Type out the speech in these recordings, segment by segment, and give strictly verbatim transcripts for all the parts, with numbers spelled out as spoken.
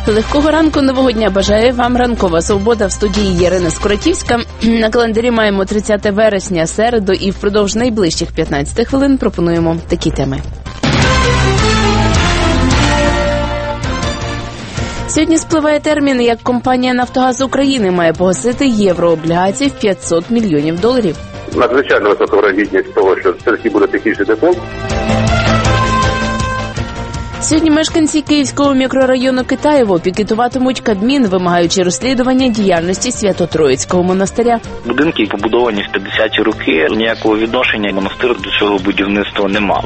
Легкого ранку, нового дня бажає вам ранкова свобода в студії Ярина Скоротівська. На календарі маємо тридцяте вересня, середу, і впродовж найближчих п'ятнадцяти хвилин пропонуємо такі теми. Сьогодні спливає термін, як компанія «Нафтогаз України» має погасити єврооблігації в п'ятсот мільйонів доларів. Надзвичайно висока вирогідність того, що все-таки буде технічний дефолт. Сьогодні мешканці Київського мікрорайону Китаєво пікетуватимуть Кабмін, вимагаючи розслідування діяльності Свято-Троїцького монастиря. Будинки побудовані в п'ятдесяті роки, ніякого відношення монастир до цього будівництва не мав.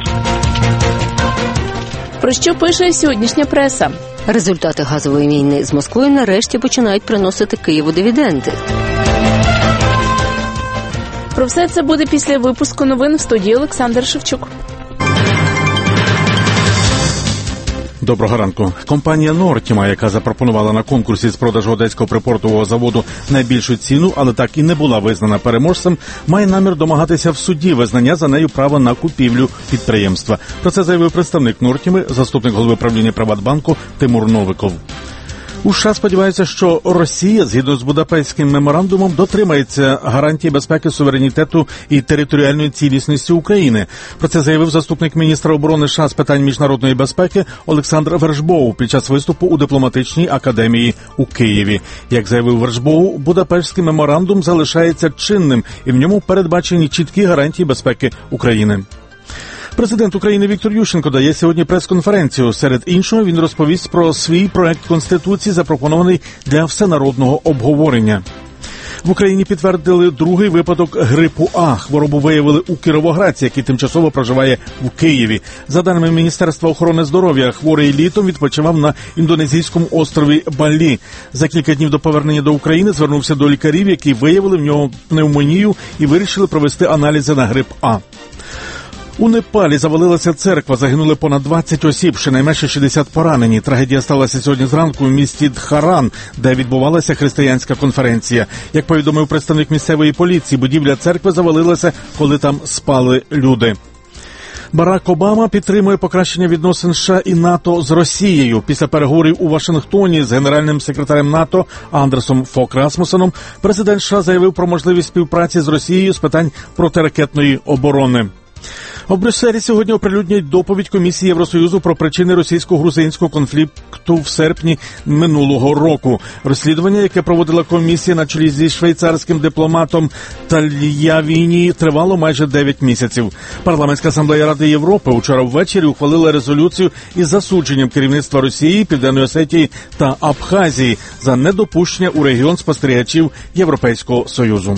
Про що пише сьогоднішня преса? Результати газової війни з Москвою нарешті починають приносити Києву дивіденди. Про все це буде після випуску новин в студії Олександр Шевчук. Доброго ранку. Компанія «Нортіма», яка запропонувала на конкурсі з продажу одеського припортового заводу найбільшу ціну, але так і не була визнана переможцем, має намір домагатися в суді визнання за нею права на купівлю підприємства. Про це заявив представник «Нортіми», заступник голови правління «Приватбанку» Тимур Новиков. У США сподіваються, що Росія, згідно з Будапештським меморандумом, дотримається гарантії безпеки, суверенітету і територіальної цілісності України. Про це заявив заступник міністра оборони США з питань міжнародної безпеки Олександр Вершбоу під час виступу у дипломатичній академії у Києві. Як заявив Вершбоу, Будапештський меморандум залишається чинним і в ньому передбачені чіткі гарантії безпеки України. Президент України Віктор Ющенко дає сьогодні прес-конференцію. Серед іншого, він розповість про свій проект Конституції, запропонований для всенародного обговорення. В Україні підтвердили другий випадок грипу А. Хворобу виявили у кіровоградці, який тимчасово проживає в Києві. За даними Міністерства охорони здоров'я, хворий літом відпочивав на індонезійському острові Балі. За кілька днів до повернення до України звернувся до лікарів, які виявили в нього пневмонію і вирішили провести аналізи на грип А. У Непалі завалилася церква, загинули понад двадцять осіб, щонайменше шістдесят поранені. Трагедія сталася сьогодні зранку в місті Дхаран, де відбувалася християнська конференція. Як повідомив представник місцевої поліції, будівля церкви завалилася, коли там спали люди. Барак Обама підтримує покращення відносин США і НАТО з Росією. Після переговорів у Вашингтоні з генеральним секретарем НАТО Андерсом Фок Расмусеном президент США заявив про можливість співпраці з Росією з питань протиракетної оборони. У Брюсселі сьогодні оприлюднять доповідь Комісії Євросоюзу про причини російсько-грузинського конфлікту в серпні минулого року. Розслідування, яке проводила комісія на чолі зі швейцарським дипломатом Тальявіні, тривало майже дев'ять місяців. Парламентська асамблея Ради Європи вчора ввечері ухвалила резолюцію із засудженням керівництва Росії, Південної Осетії та Абхазії за недопущення у регіон спостерігачів Європейського Союзу.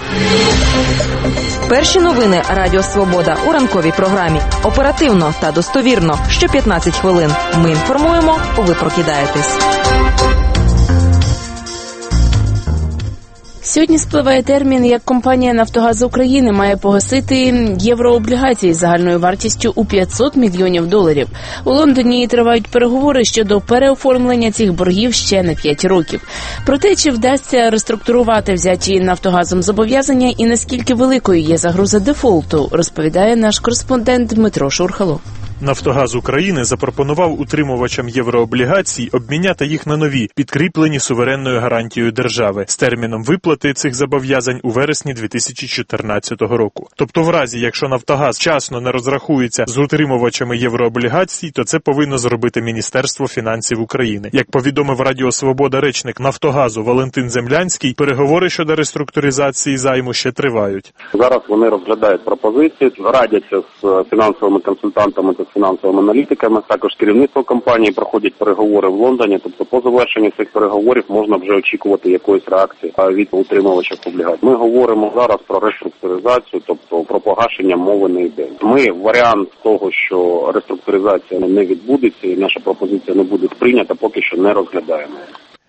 Перші новини Радіо Свобода у ранковій програмі. Оперативно та достовірно. Що п'ятнадцять хвилин. Ми інформуємо, ви прокидаєтесь. Сьогодні спливає термін, як компанія «Нафтогаз України» має погасити єврооблігації з загальною вартістю у п'ятсот мільйонів доларів. У Лондоні тривають переговори щодо переоформлення цих боргів ще на п'ять років. Про те, чи вдасться реструктурувати взяті «Нафтогазом» зобов'язання і наскільки великою є загроза дефолту, розповідає наш кореспондент Дмитро Шурхало. «Нафтогаз України» запропонував утримувачам єврооблігацій обміняти їх на нові, підкріплені суверенною гарантією держави, з терміном виплати цих зобов'язань у вересні дві тисячі чотирнадцятого року. Тобто в разі, якщо «Нафтогаз» вчасно не розрахується з утримувачами єврооблігацій, то це повинно зробити Міністерство фінансів України. Як повідомив Радіо Свобода речник «Нафтогазу» Валентин Землянський, переговори щодо реструктуризації займу ще тривають. Зараз вони розглядають пропозиції, радяться з фінансовими консультантами та фінансовими аналітиками. Також керівництво компанії проходять переговори в Лондоні. Тобто по завершенню цих переговорів можна вже очікувати якоїсь реакції від утримувачів облігацій. Ми говоримо зараз про реструктуризацію, тобто про погашення мови не йде. Ми варіант того, що реструктуризація не відбудеться і наша пропозиція не буде прийнята, поки що не розглядаємо.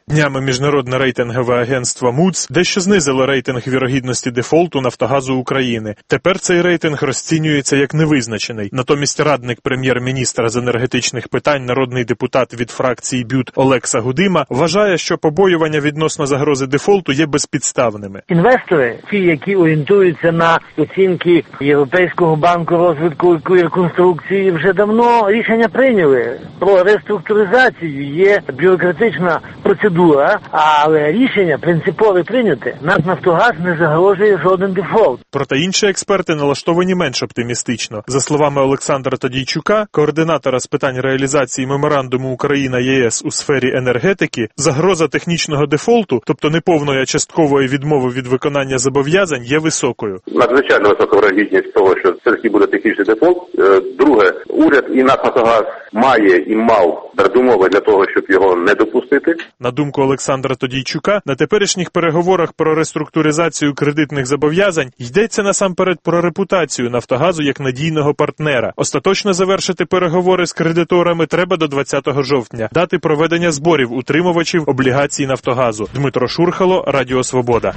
Днями міжнародне рейтингове агентство Moody's дещо знизило рейтинг вірогідності дефолту Нафтогазу України. Тепер цей рейтинг розцінюється як невизначений. Натомість радник прем'єр-міністра з енергетичних питань, народний депутат від фракції БЮТ Олекса Гудима, вважає, що побоювання відносно загрози дефолту є безпідставними. Інвестори, ті, які орієнтуються на оцінки Європейського банку розвитку і реконструкції, вже давно рішення прийняли про реструктуризацію. Є бюрократична процедура, але рішення принципове прийняте. НАК «Нафтогаз» не загрожує жоден дефолт. Проте інші експерти налаштовані менш оптимістично. За словами Олександра Тодійчука, координатора з питань реалізації меморандуму Україна-ЄС у сфері енергетики, загроза технічного дефолту, тобто неповної, а часткової відмови від виконання зобов'язань, є високою. Надзвичайно висока вирогідність того, що все-таки буде технічний дефолт. Друге, уряд і НАК «Нафтогаз» має і мав передумови для того, щоб його не допустити. На думку Олександра Тодійчука, на теперішніх переговорах про реструктуризацію кредитних зобов'язань йдеться насамперед про репутацію «Нафтогазу» як надійного партнера. Остаточно завершити переговори з кредиторами треба до двадцятого жовтня. Дати проведення зборів утримувачів облігацій «Нафтогазу». Дмитро Шурхало, Радіо Свобода.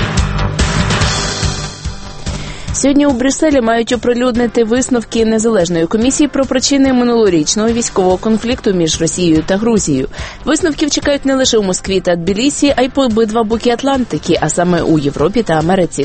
Сьогодні у Брюсселі мають оприлюднити висновки незалежної комісії про причини минулорічного військового конфлікту між Росією та Грузією. Висновків чекають не лише у Москві та Тбілісі, а й по обидва боки Атлантики, а саме у Європі та Америці.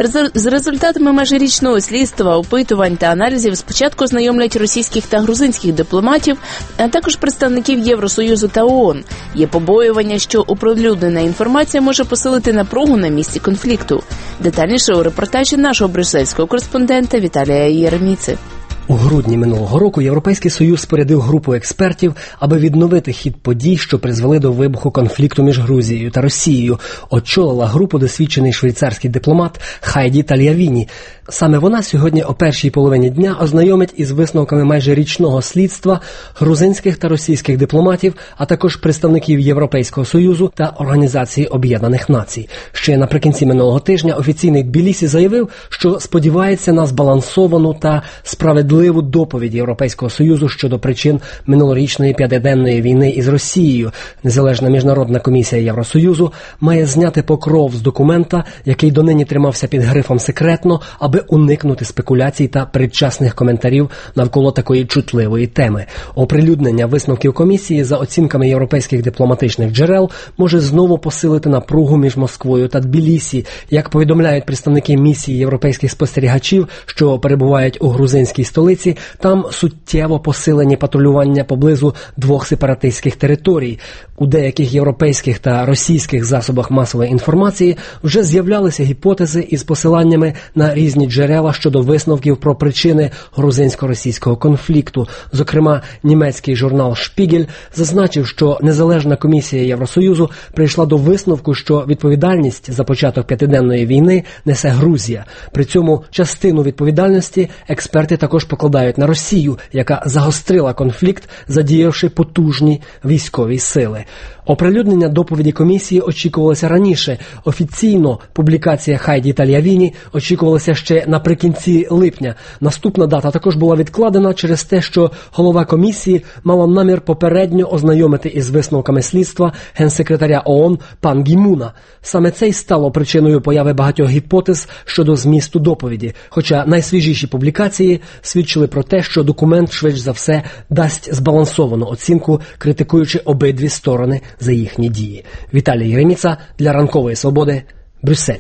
З результатами майжерічного слідства, опитувань та аналізів спочатку ознайомлять російських та грузинських дипломатів, а також представників Євросоюзу та ООН. Є побоювання, що оприлюднена інформація може посилити напругу на місці конфлікту. Детальніше у репортажі нашого брюссельського кореспондента Віталія Єреміци. У грудні минулого року Європейський Союз спорядив групу експертів, аби відновити хід подій, що призвели до вибуху конфлікту між Грузією та Росією. Очолила групу досвідчений швейцарський дипломат Хайді Тальявіні. Саме вона сьогодні о першій половині дня ознайомить із висновками майже річного слідства грузинських та російських дипломатів, а також представників Європейського Союзу та Організації Об'єднаних Націй. Ще наприкінці минулого тижня офіційний Тбілісі заявив, що сподівається на збалансовану та справедливу доповідь Європейського Союзу щодо причин минулорічної п'ятиденної війни із Росією. Незалежна міжнародна комісія Євросоюзу має зняти покров з документа, який донині тримався під грифом «секретно», аби уникнути спекуляцій та передчасних коментарів навколо такої чутливої теми. Оприлюднення висновків комісії, за оцінками європейських дипломатичних джерел, може знову посилити напругу між Москвою та Тбілісі. Як повідомляють представники місії європейських спостерігачів, що перебувають у грузинській столиці, там суттєво посилені патрулювання поблизу двох сепаратистських територій. У деяких європейських та російських засобах масової інформації вже з'являлися гіпотези із посиланнями на різні джерела щодо висновків про причини грузинсько-російського конфлікту. Зокрема, німецький журнал «Шпігель» зазначив, що незалежна комісія Євросоюзу прийшла до висновку, що відповідальність за початок п'ятиденної війни несе Грузія. При цьому частину відповідальності експерти також покладають на Росію, яка загострила конфлікт, задіявши потужні військові сили. Оприлюднення доповіді комісії очікувалося раніше. Офіційно публікація Хайді Тальявіні очікувалася ще наприкінці липня. Наступна дата також була відкладена через те, що голова комісії мала намір попередньо ознайомити із висновками слідства генсекретаря ООН Пан Гі Муна. Саме це й стало причиною появи багатьох гіпотез щодо змісту доповіді. Хоча найсвіжіші публікації свідчили про те, що документ швидше за все дасть збалансовану оцінку, критикуючи обидві сторони за їхні дії. Віталій Єреміца для Ранкової Свободи, Брюссель.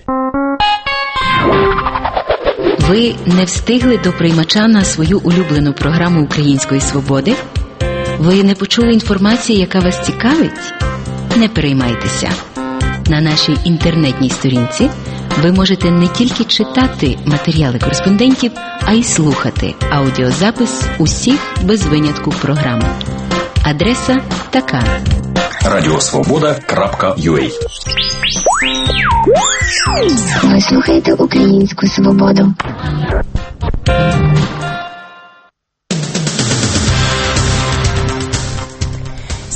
Ви не встигли до приймача на свою улюблену програму Української Свободи? Ви не почули інформації, яка вас цікавить? Не переймайтеся. На нашій інтернетній сторінці ви можете не тільки читати матеріали кореспондентів, а й слухати аудіозапис усіх без винятку програм. Адреса така: радіосвобода крапка ю а. Ви слухаєте Українську Свободу.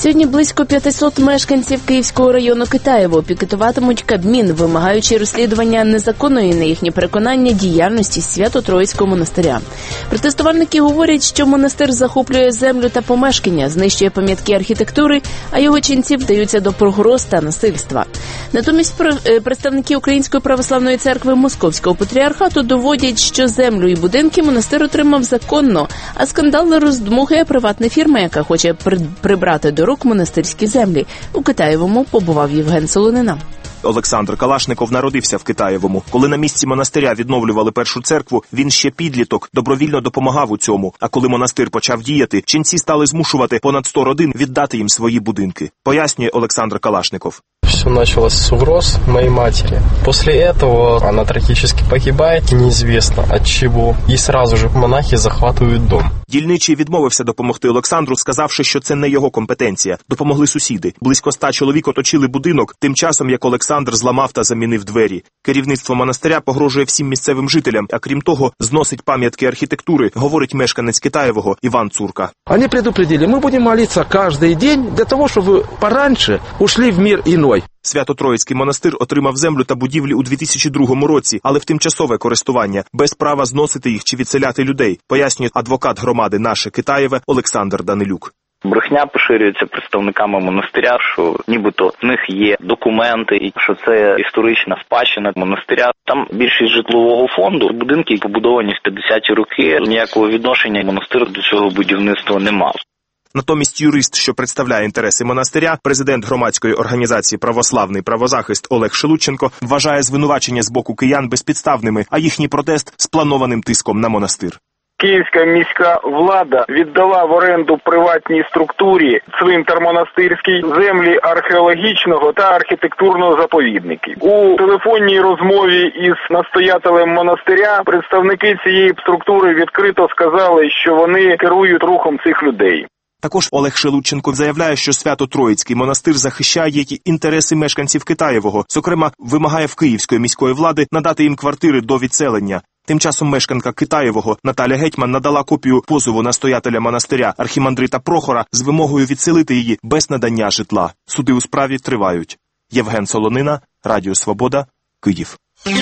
Сьогодні близько п'ятсот мешканців Київського району Китаєво пікетуватимуть Кабмін, вимагаючи розслідування незаконної, на їхнє переконання, діяльності Свято-Троїцького монастиря. Протестувальники говорять, що монастир захоплює землю та помешкання, знищує пам'ятки архітектури, а його ченці вдаються до погроз та насильства. Натомість представники Української православної церкви Московського патріархату доводять, що землю і будинки монастир отримав законно, а скандал роздмухує приватна фірма, яка хоче прибрати до рук монастирські землі. У Китаєвому побував Євген Солонина. Олександр Калашников народився в Китаєвому. Коли на місці монастиря відновлювали першу церкву, він ще підліток, добровільно допомагав у цьому. А коли монастир почав діяти, ченці стали змушувати понад сто родин віддати їм свої будинки. Пояснює Олександр Калашников. Все началось с угроз моей матери. После этого она трагически погибает, неизвестно от чего. И сразу же монахи захватывают дом. Дільничий відмовився допомогти Олександру, сказавши, що це не його компетенція. Допомогли сусіди. Близько ста чоловік оточили будинок, тим часом, як Олександр зламав та замінив двері. Керівництво монастиря погрожує всім місцевим жителям, а крім того, зносить пам'ятки архітектури, говорить мешканець Китаєвого Іван Цурка. Вони предупредили, ми будемо молитися кожен день для того, щоб ви пораньше ушли в мир іной. Свято-Троїцький монастир отримав землю та будівлі у дві тисячі другому році, але в тимчасове користування, без права зносити їх чи відселяти людей, пояснює адвокат громади «Наше Китаєве» Олександр Данилюк. Брехня поширюється представниками монастиря, що нібито в них є документи, і що це історична спадщина монастиря. Там більшість житлового фонду, будинки побудовані в п'ятдесяті роки, ніякого відношення монастир до цього будівництва не мав. Натомість юрист, що представляє інтереси монастиря, президент громадської організації «Православний правозахист» Олег Шелудченко, вважає звинувачення з боку киян безпідставними, а їхній протест – спланованим тиском на монастир. Київська міська влада віддала в оренду приватній структурі цвинтар монастирський, землі археологічного та архітектурного заповідників. У телефонній розмові із настоятелем монастиря представники цієї структури відкрито сказали, що вони керують рухом цих людей. Також Олег Шелудченко заявляє, що Свято-Троїцький монастир захищає інтереси мешканців Китаєвого. Зокрема, вимагає в Київської міської влади надати їм квартири до відселення. Тим часом мешканка Китаєвого Наталя Гетьман надала копію позову настоятеля монастиря архімандрита Прохора з вимогою відселити її без надання житла. Суди у справі тривають. Євген Солонина, Радіо Свобода, Київ.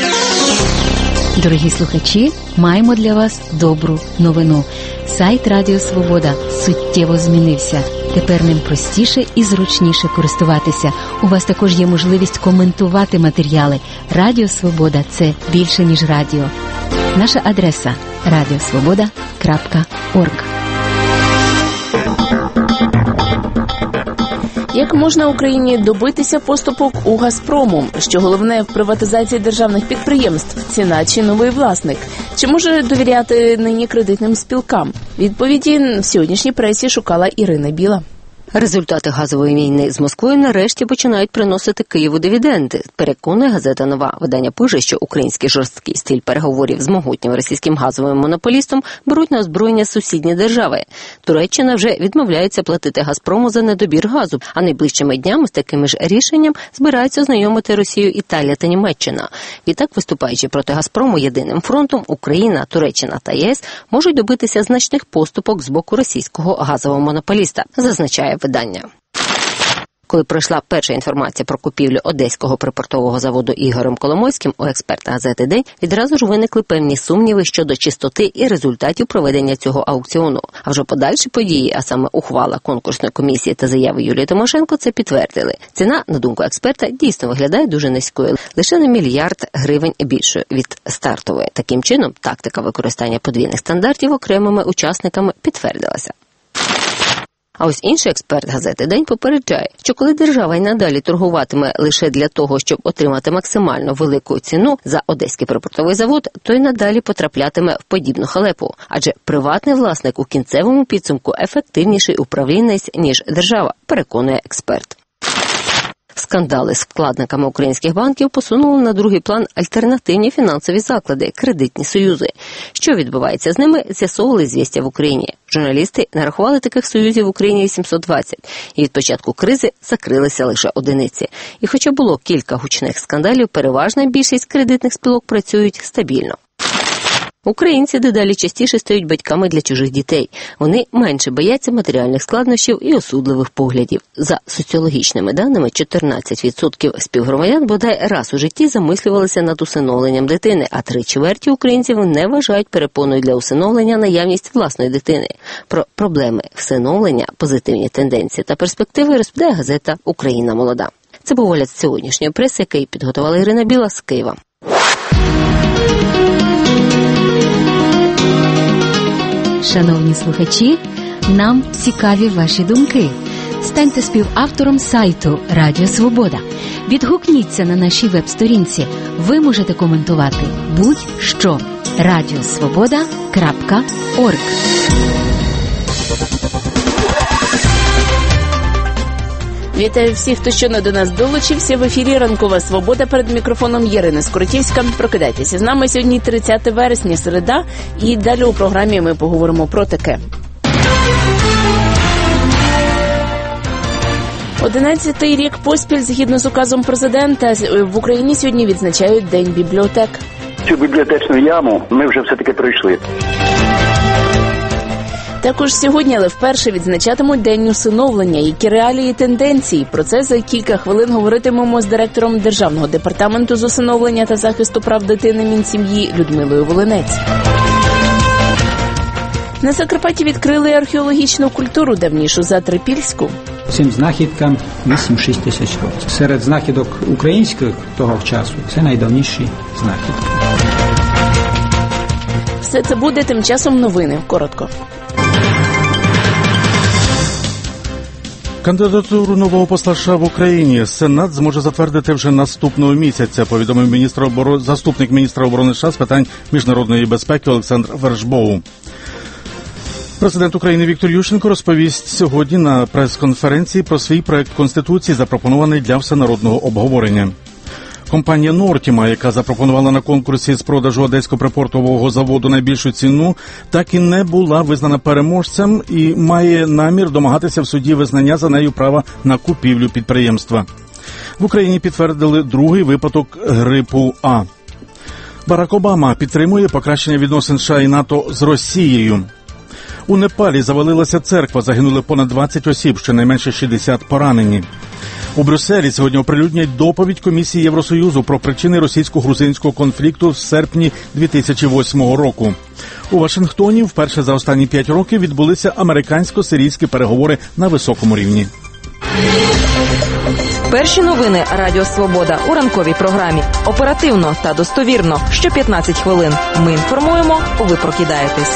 Дорогі слухачі, маємо для вас добру новину. Сайт Радіо Свобода суттєво змінився. Тепер ним простіше і зручніше користуватися. У вас також є можливість коментувати матеріали. Радіо Свобода – це більше, ніж радіо. Наша адреса – радіосвобода крапка орг. Як можна Україні добитися поступок у «Газпрому»? Що головне в приватизації державних підприємств – ціна чи новий власник? Чи може довіряти нині кредитним спілкам? Відповіді в сьогоднішній пресі шукала Ірина Біла. Результати газової війни з Москвою нарешті починають приносити Києву дивіденди, переконує газета «Нова». Видання пише, що український жорсткий стиль переговорів з могутнім російським газовим монополістом беруть на озброєння сусідні держави. Туреччина вже відмовляється платити «Газпрому» за недобір газу, а найближчими днями з такими ж рішенням збираються ознайомити Росію, Італія та Німеччина. Відтак, виступаючи проти «Газпрому» єдиним фронтом, Україна, Туреччина та ЄС можуть добитися значних поступок з боку російського газового монополіста, зазначає видання. Коли пройшла перша інформація про купівлю одеського припортового заводу Ігорем Коломойським, у експерта газети «День» відразу ж виникли певні сумніви щодо чистоти і результатів проведення цього аукціону. А вже подальші події, а саме ухвала конкурсної комісії та заяви Юлії Тимошенко, це підтвердили. Ціна, на думку експерта, дійсно виглядає дуже низькою, лише на мільярд гривень більшою від стартової. Таким чином, тактика використання подвійних стандартів окремими учасниками підтвердилася. А ось інший експерт газети «День» попереджає, що коли держава й надалі торгуватиме лише для того, щоб отримати максимально велику ціну за одеський припортовий завод, то й надалі потраплятиме в подібну халепу. Адже приватний власник у кінцевому підсумку ефективніший управлінець, ніж держава, переконує експерт. Скандали з вкладниками українських банків посунули на другий план альтернативні фінансові заклади – кредитні союзи. Що відбувається з ними, з'ясовували «Звістя» в Україні. Журналісти нарахували таких союзів в Україні сімсот двадцять, і від початку кризи закрилися лише одиниці. І хоча було кілька гучних скандалів, переважна більшість кредитних спілок працюють стабільно. Українці дедалі частіше стають батьками для чужих дітей. Вони менше бояться матеріальних складнощів і осудливих поглядів. За соціологічними даними, чотирнадцять відсотків співгромадян бодай раз у житті замислювалися над усиновленням дитини, а три чверті українців не вважають перепоною для усиновлення наявність власної дитини. Про проблеми всиновлення, позитивні тенденції та перспективи розповідає газета «Україна молода». Це був огляд сьогоднішньої преси, який підготувала Ірина Біла з Києва. Шановні слухачі, нам цікаві ваші думки. Станьте співавтором сайту Радіо Свобода. Відгукніться на нашій веб-сторінці. Ви можете коментувати будь-що. радіосвобода крапка орг. Вітаю всіх, хто щойно до нас долучився. В ефірі «Ранкова Свобода», перед мікрофоном Ірина Скоротівська. Прокидайтеся. З нами сьогодні тридцяте вересня, середа, і далі у програмі ми поговоримо про таке. Одинадцятий рік поспіль, згідно з указом президента, в Україні сьогодні відзначають День бібліотек. Цю бібліотечну яму ми вже все-таки пройшли. Також сьогодні, але вперше відзначатимуть День усиновлення. Які реалії і тенденції? Про це за кілька хвилин говоритимемо з директором Державного департаменту з усиновлення та захисту прав дитини Мінсім'ї Людмилою Волинець. На Закарпатті відкрили археологічну культуру, давнішу за Трипільську. Цим знахідкам вісім-шість тисяч років. Серед знахідок українських того часу це найдавніші знахідки. Все це буде, тим часом новини. Коротко. Кандидатуру нового посла США в Україні Сенат зможе затвердити вже наступного місяця, повідомив міністр оборони, заступник міністра оборони США з питань міжнародної безпеки Олександр Вершбоу. Президент України Віктор Ющенко розповість сьогодні на прес-конференції про свій проект Конституції, запропонований для всенародного обговорення. Компанія «Нортіма», яка запропонувала на конкурсі з продажу Одеського припортового заводу найбільшу ціну, так і не була визнана переможцем і має намір домагатися в суді визнання за нею права на купівлю підприємства. В Україні підтвердили другий випадок грипу А. Барак Обама підтримує покращення відносин США і НАТО з Росією. У Непалі завалилася церква, загинули понад двадцять осіб, щонайменше шістдесят поранені. У Брюсселі сьогодні оприлюднять доповідь Комісії Євросоюзу про причини російсько-грузинського конфлікту в серпні дві тисячі восьмого року. У Вашингтоні вперше за останні п'ять років відбулися американсько-сирійські переговори на високому рівні. Перші новини Радіо Свобода у ранковій програмі. Оперативно та достовірно. Що п'ятнадцять хвилин. Ми інформуємо, ви прокидаєтесь.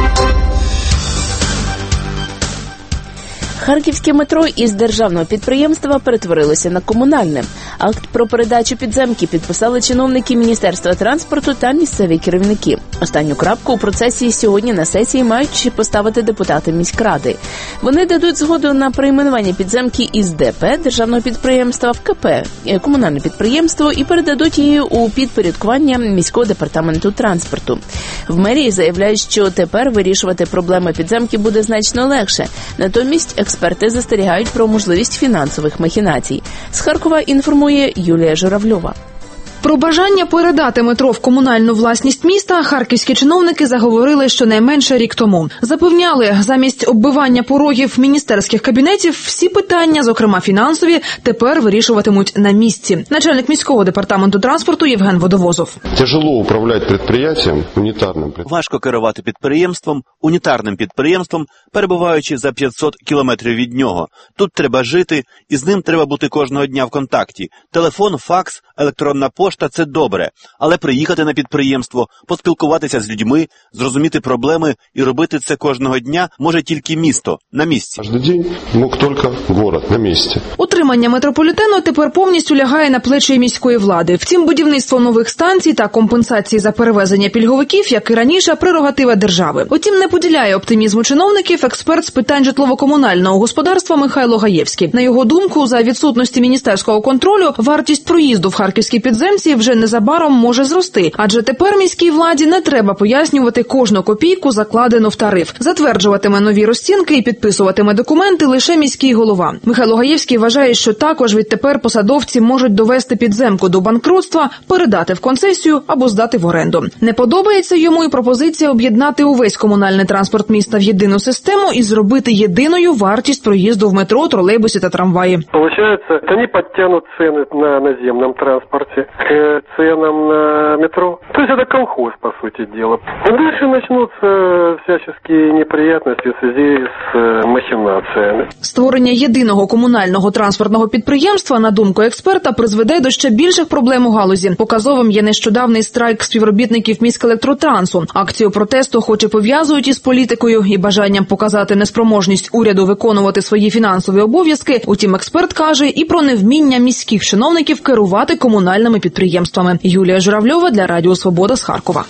Харківське метро із державного підприємства перетворилося на комунальне. Акт про передачу підземки підписали чиновники Міністерства транспорту та місцеві керівники. Останню крапку у процесі сьогодні на сесії мають поставити депутати міськради. Вони дадуть згоду на перейменування підземки із ДП державного підприємства в КП комунальне підприємство і передадуть її у підпорядкування міського департаменту транспорту. В мерії заявляють, що тепер вирішувати проблеми підземки буде значно легше. Натомість експерти застерігають про можливість фінансових махінацій. З Харкова інформує Юлія Журавльова. Про бажання передати метро в комунальну власність міста харківські чиновники заговорили щонайменше рік тому. Запевняли, замість оббивання порогів міністерських кабінетів всі питання, зокрема фінансові, тепер вирішуватимуть на місці. Начальник міського департаменту транспорту Євген Водовозов. Тяжело управляти підприємством унітарним. Важко керувати підприємством, унітарним підприємством, перебуваючи за п'ятсот кілометрів від нього. Тут треба жити, і з ним треба бути кожного дня в контакті. Телефон, факс, електронна пошта – це добре, але приїхати на підприємство, поспілкуватися з людьми, зрозуміти проблеми і робити це кожного дня може тільки місто, на місці. Кожен день мог тільки город, на місці. Утримання метрополітену тепер повністю лягає на плечі міської влади. Втім, будівництво нових станцій та компенсації за перевезення пільговиків, як і раніше, прерогатива держави. Утім, не поділяє оптимізму чиновників експерт з питань житлово-комунального господарства Михайло Гаєвський. На його думку, за відсутності міністерського контролю, вартість проїзду в харківській підземці підприємці вже незабаром може зрости, адже тепер міській владі не треба пояснювати кожну копійку, закладену в тариф. Затверджуватиме нові розцінки і підписуватиме документи лише міський голова. Михайло Гаєвський вважає, що також відтепер посадовці можуть довести підземку до банкрутства, передати в концесію або здати в оренду. Не подобається йому і пропозиція об'єднати увесь комунальний транспорт міста в єдину систему і зробити єдиною вартість проїзду в метро, тролейбусі та трамваї. Получается, они подтянут цены на наземном транспорте к ценам на метро. То есть это колхоз, по сути дела. И дальше начнутся всяческие неприятности в связи с махинациями. Створення єдиного комунального транспортного підприємства, на думку експерта, призведе до ще більших проблем у галузі. Показовим є нещодавний страйк співробітників міськелектротрансу. Акцію протесту хоч і пов'язують із політикою і бажанням показати неспроможність уряду виконувати свої фінансові обов'язки. Утім, експерт каже і про невміння міських чиновників керувати комунальними підприємствами. Юлія Журавльова для Радіо Свобода з Харкова.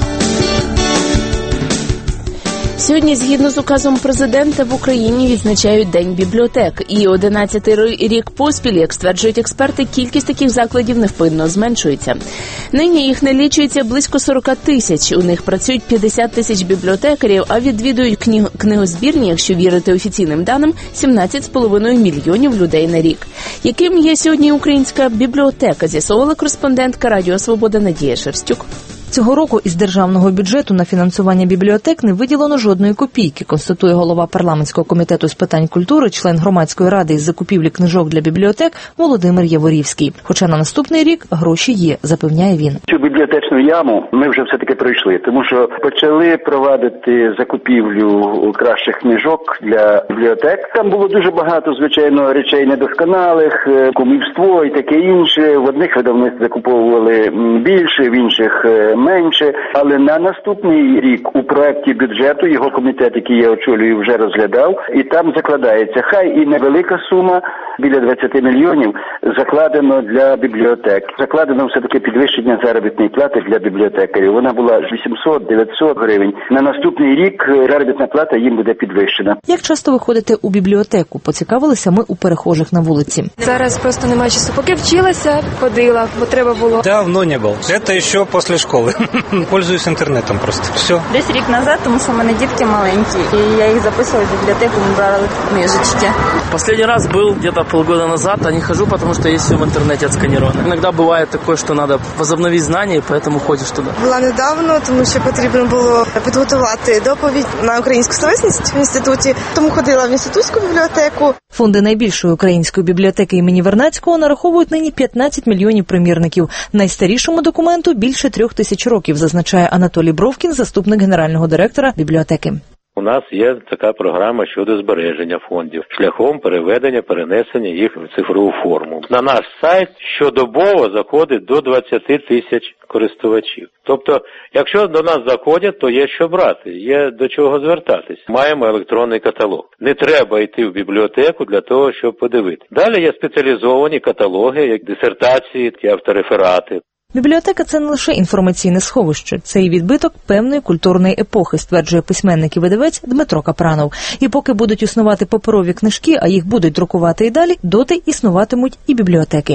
Сьогодні, згідно з указом президента, в Україні відзначають День бібліотек. І одинадцятий рік поспіль, як стверджують експерти, кількість таких закладів невпинно зменшується. Нині їх налічується близько сорок тисяч. У них працюють п'ятдесят тисяч бібліотекарів, а відвідують кні... книгозбірні, якщо вірити офіційним даним, сімнадцять з половиною мільйонів людей на рік. Яким є сьогодні українська бібліотека, з'ясовувала кореспондентка Радіо Свобода Надія Шерстюк. Цього року із державного бюджету на фінансування бібліотек не виділено жодної копійки, констатує голова парламентського комітету з питань культури, член громадської ради із закупівлі книжок для бібліотек Володимир Яворівський. Хоча на наступний рік гроші є, запевняє він. Цю бібліотечну яму ми вже все-таки пройшли, тому що почали провадити закупівлю кращих книжок для бібліотек. Там було дуже багато, звичайно, речей недосконалих, кумівство і таке інше. В одних видавництв закуповували більше, в інших менше, але на наступний рік у проекті бюджету його комітет, який я очолюю, вже розглядав, і там закладається, хай і невелика сума, біля двадцять мільйонів, закладено для бібліотек. Закладено все-таки підвищення заробітної плати для бібліотекарів. Вона була вісімсот-дев'ятсот гривень. На наступний рік заробітна плата їм буде підвищена. Як часто ви ходите у бібліотеку? Поцікавилися ми у перехожих на вулиці. Зараз просто немає часу. Поки вчилася, ходила, бо треба було. Давно не був. Це ще після школи. Пользуюсь інтернетом просто. Все. Десь рік назад, тому що в мене дітки маленькі, і я їх записувала в бібліотеку, ми брали книжечки. Последний раз был где-то полгода назад, а не хожу, потому что есть все в интернете отсканировано. Иногда бывает такое, что надо возобновить знания, и поэтому ходишь туда. Була недавно, тому що потрібно було підготувати доповідь на українську словесність в інституті, тому ходила в інститутську бібліотеку. Фонди найбільшої української бібліотеки імені Вернадського нараховують нині п'ятнадцять мільйонів примірників. Найстарішому документу більше трьох тисяч років, зазначає Анатолій Бровкін, заступник генерального директора бібліотеки. У нас є така програма щодо збереження фондів, шляхом переведення, перенесення їх в цифрову форму. На наш сайт щодобово заходить до двадцять тисяч користувачів. Тобто, якщо до нас заходять, то є що брати, є до чого звертатись. Маємо електронний каталог. Не треба йти в бібліотеку для того, щоб подивитися. Далі є спеціалізовані каталоги, як дисертації, автореферати. Бібліотека – це не лише інформаційне сховище, це і відбиток певної культурної епохи, стверджує письменник і видавець Дмитро Капранов. І поки будуть існувати паперові книжки, а їх будуть друкувати і далі, доти існуватимуть і бібліотеки.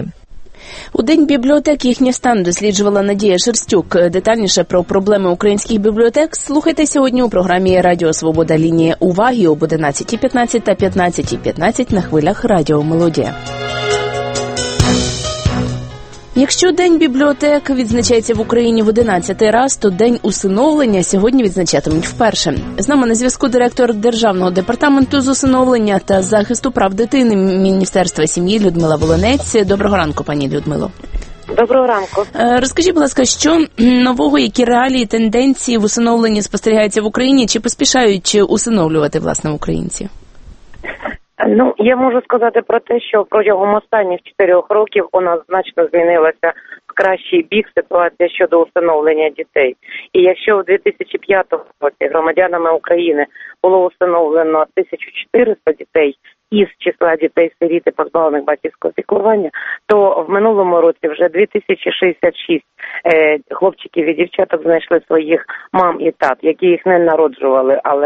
У День бібліотек їхній стан досліджувала Надія Шерстюк. Детальніше про проблеми українських бібліотек слухайте сьогодні у програмі «Радіо Свобода. Лінія уваги» об одинадцятій п'ятнадцять та п'ятнадцятій п'ятнадцять на хвилях Радіо Мелодія. Якщо День бібліотек відзначається в Україні в одинадцятий раз, то День усиновлення сьогодні відзначатимуть вперше. З нами на зв'язку директор Державного департаменту з усиновлення та захисту прав дитини Міністерства сім'ї Людмила Волинець. Доброго ранку, пані Людмило. Доброго ранку. Розкажіть, будь ласка, що нового, які реалії, тенденції в усиновленні спостерігаються в Україні, чи поспішають усиновлювати, власне, українці? Ну, я можу сказати про те, що протягом останніх чотирьох років у нас значно змінилася в кращий бік ситуація щодо усиновлення дітей. І якщо в дві тисячі п'ятому році громадянами України було усиновлено тисяча чотириста дітей із числа дітей-сиріт і позбавлених батьківського піклування, то в минулому році вже дві тисячі шістдесят шість е, хлопчиків і дівчаток знайшли своїх мам і тат, які їх не народжували, але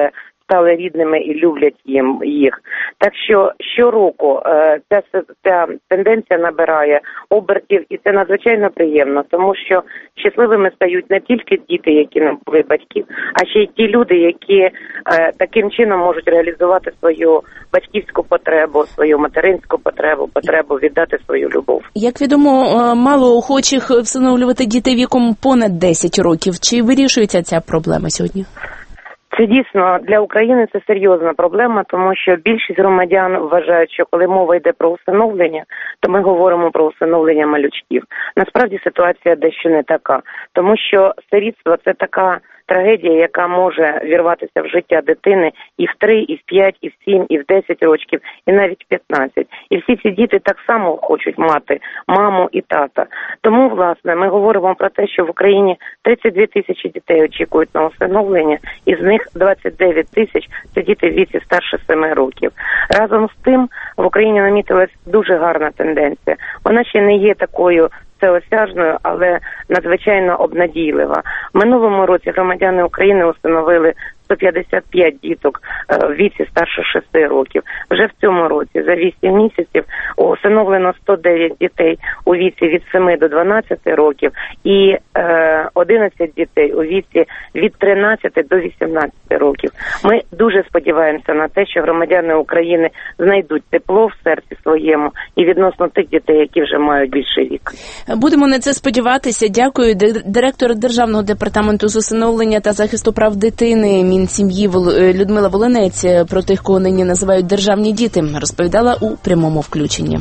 стали рідними і люблять їм їх. Так що щороку е, ця, ця тенденція набирає обертів, і це надзвичайно приємно, тому що щасливими стають не тільки діти, які не були батьків, а ще й ті люди, які е, таким чином можуть реалізувати свою батьківську потребу, свою материнську потребу, потребу віддати свою любов. Як відомо, мало охочих всиновлювати дітей віком понад десять років. Чи вирішується ця проблема сьогодні? Це дійсно для України це серйозна проблема, тому що більшість громадян вважають, що коли мова йде про усиновлення, то ми говоримо про усиновлення малючків. Насправді ситуація дещо не така, тому що сирітство – це така трагедія, яка може вірватися в життя дитини і в три, і в п'ять, і в сім, і в десять років, і навіть в п'ятнадцять. І всі ці діти так само хочуть мати маму і тата. Тому, власне, ми говоримо про те, що в Україні тридцять дві тисячі дітей очікують на усиновлення, із них двадцять дев'ять тисяч – це діти в віці старше семи років. Разом з тим, в Україні намітилась дуже гарна тенденція. Вона ще не є такою всеосяжною, але надзвичайно обнадійлива. В минулому році громадяни України усиновили сто п'ятдесят п'ять діток в віці старше шести років. Вже в цьому році за вісім місяців усиновлено сто дев'ять дітей у віці від семи до дванадцяти років і е, одинадцять дітей у віці від тринадцяти до вісімнадцяти років. Ми дуже сподіваємося на те, що громадяни України знайдуть тепло в серці своєму і відносно тих дітей, які вже мають більший вік. Будемо на це сподіватися. Дякую. Директор Державного департаменту з усиновлення та захисту прав дитини Мінсім'ї Людмила Волинець про тих, кого нині називають державні діти, розповідала у прямому включенні.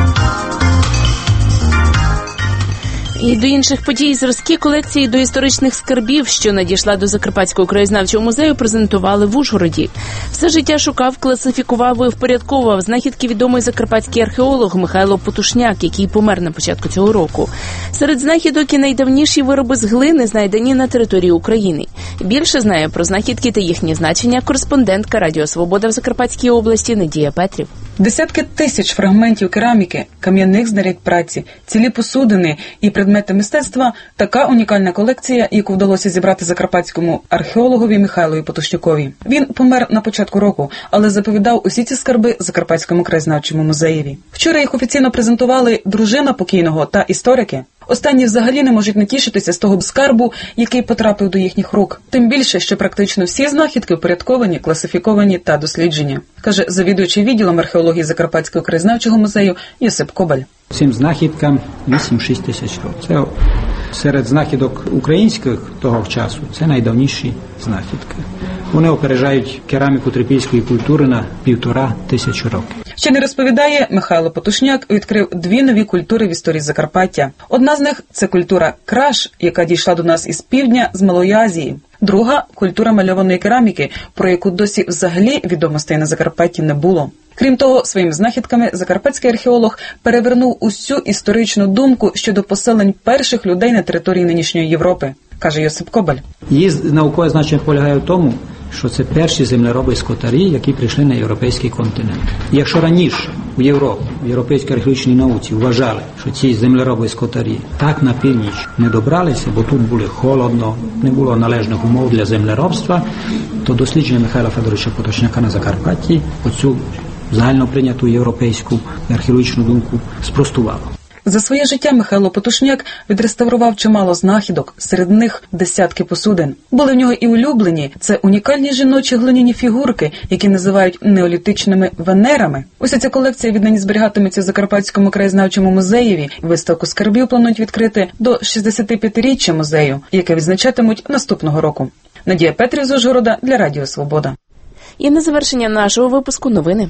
І до інших подій. Зразки колекції доісторичних скарбів, що надійшла до Закарпатського краєзнавчого музею, презентували в Ужгороді. Все життя шукав, класифікував і впорядковував знахідки відомий закарпатський археолог Михайло Потушняк, який помер на початку цього року. Серед знахідок і найдавніші вироби з глини, знайдені на території України. Більше знає про знахідки та їхні значення кореспондентка Радіо Свобода в Закарпатській області Надія Петрів. Десятки тисяч фрагментів кераміки, кам'яних знарядь праці, цілі посудини і предмети мистецтва – така унікальна колекція, яку вдалося зібрати закарпатському археологові Михайлові Потушнякові. Він помер на початку року, але заповідав усі ці скарби Закарпатському краєзнавчому музеєві. Вчора їх офіційно презентували дружина покійного та історики. Останні взагалі не можуть натішитися з того скарбу, який потрапив до їхніх рук. Тим більше, що практично всі знахідки впорядковані, класифіковані та досліджені, каже завідуючий відділом археології Закарпатського краєзнавчого музею Йосип Кобаль. Цим знахідкам вісім-шість тисяч років. Це серед знахідок українських того часу це найдавніші знахідки. Вони опережають кераміку трипільської культури на півтора тисячі років. Ще не розповідає, Михайло Потушняк відкрив дві нові культури в історії Закарпаття. Одна з них – це культура краш, яка дійшла до нас із півдня, з Малої Азії. Друга – культура мальованої кераміки, про яку досі взагалі відомостей на Закарпатті не було. Крім того, своїми знахідками закарпатський археолог перевернув усю історичну думку щодо поселень перших людей на території нинішньої Європи, каже Йосип Кобаль. Її наукове значення полягає в тому, що це перші землероби-скотарі, які прийшли на європейський континент. І якщо раніше в Європі, в європейській археологічній науці вважали, що ці землероби-скотарі так на північ не добралися, бо тут було холодно, не було належних умов для землеробства, то дослідження Михайла Федоровича Потушняка на Закарпатті оцю загально прийняту європейську археологічну думку спростувало. За своє життя Михайло Потушняк відреставрував чимало знахідок, серед них десятки посудин. Були в нього і улюблені – це унікальні жіночі глиняні фігурки, які називають неолітичними венерами. Уся ця колекція віднині зберігатиметься в Закарпатському краєзнавчому музеєві. Виставку скарбів планують відкрити до шістдесятип'ятиріччя музею, яке відзначатимуть наступного року. Надія Петрів з Ужгорода для Радіо Свобода. І на завершення нашого випуску новини.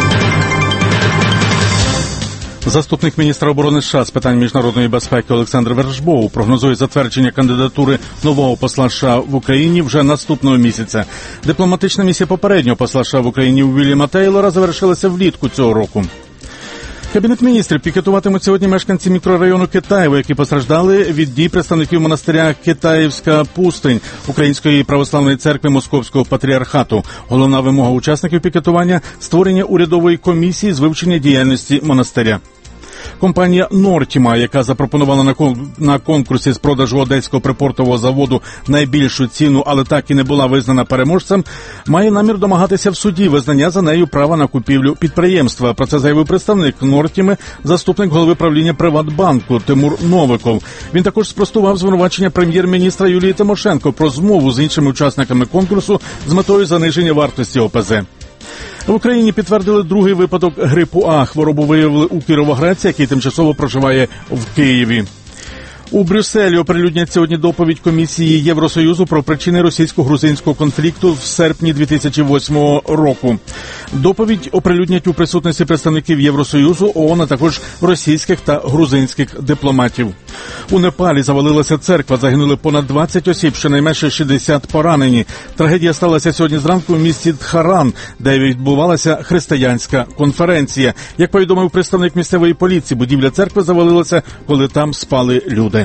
Заступник міністра оборони США з питань міжнародної безпеки Олександр Вершбоу прогнозує затвердження кандидатури нового посла США в Україні вже наступного місяця. Дипломатична місія попереднього посла США в Україні Вільяма Тейлора завершилася влітку цього року. Кабінет міністрів пікетуватимуть сьогодні мешканці мікрорайону Китаєво, які постраждали від дій представників монастиря Китаївська пустинь Української православної церкви Московського патріархату. Головна вимога учасників пікетування – створення урядової комісії з вивчення діяльності монастиря. Компанія «Нортіма», яка запропонувала на, кон- на конкурсі з продажу Одеського припортового заводу найбільшу ціну, але так і не була визнана переможцем, має намір домагатися в суді визнання за нею права на купівлю підприємства. Про це заявив представник «Нортіми», заступник голови правління «Приватбанку» Тимур Новиков. Він також спростував звинувачення прем'єр-міністра Юлії Тимошенко про змову з іншими учасниками конкурсу з метою заниження вартості О Пе Зе. В Україні підтвердили другий випадок грипу А. Хворобу виявили у кіровоградці, який тимчасово проживає в Києві. У Брюсселі оприлюднять сьогодні доповідь Комісії Євросоюзу про причини російсько-грузинського конфлікту в серпні дві тисячі восьмого року. Доповідь оприлюднять у присутності представників Євросоюзу, О О Н, а також російських та грузинських дипломатів. У Непалі завалилася церква, загинули понад двадцять осіб, щонайменше шістдесят поранені. Трагедія сталася сьогодні зранку в місті Дхаран, де відбувалася християнська конференція. Як повідомив представник місцевої поліції, будівля церкви завалилася, коли там спали люди.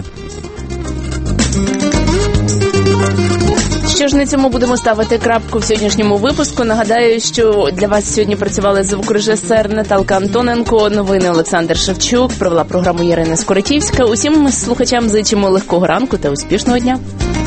Що ж, на цьому будемо ставити крапку в сьогоднішньому випуску. Нагадаю, що для вас сьогодні працювали звукорежисер Наталка Антоненко, новини Олександр Шевчук, провела програму Ярина Скоротівська. Усім слухачам зичимо легкого ранку та успішного дня.